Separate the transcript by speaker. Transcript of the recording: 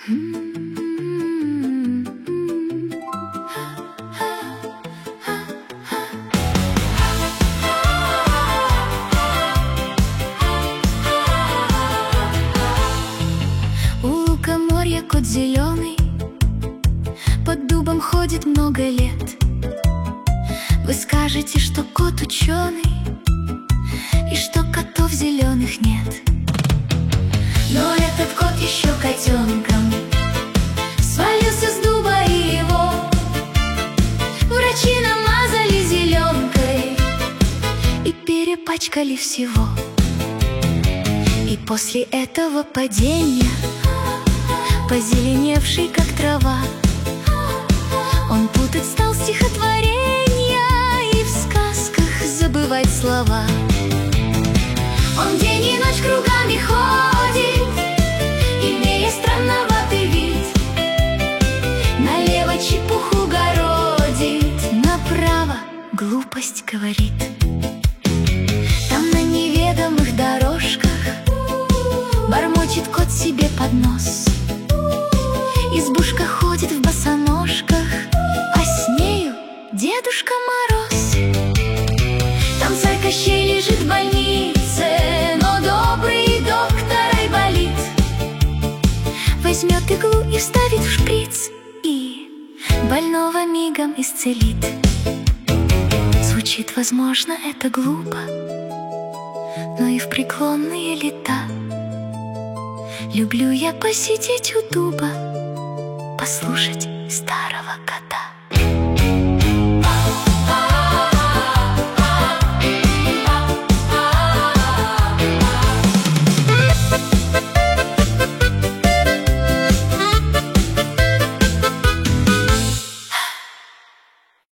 Speaker 1: У лукоморья кот зеленый под дубом ходит много лет. Вы скажете, что кот ученый и что котов зеленых нет. Но этот кот еще котенком свалился с дуба, и его врачи намазали зеленкой и перепачкали всего. И после этого падения, позеленевший как трава, он путать стал стихотворения и в сказках забывать слова. Он день и ночь кругами ходит, имея странноватый вид. Налево чепуху городит, направо глупость говорит. Там на неведомых дорожках бормочет кот себе под нос. Избушка ходит в босоножках, а с нею Дедушка Мороз. Там царь Кощей лежит в больнице, но добрый доктор Айболит возьмет иглу и вставит в шприц, и больного мигом исцелит. Звучит, возможно, это глупо, но и в преклонные лета люблю я посидеть у дуба, послушать старого кота.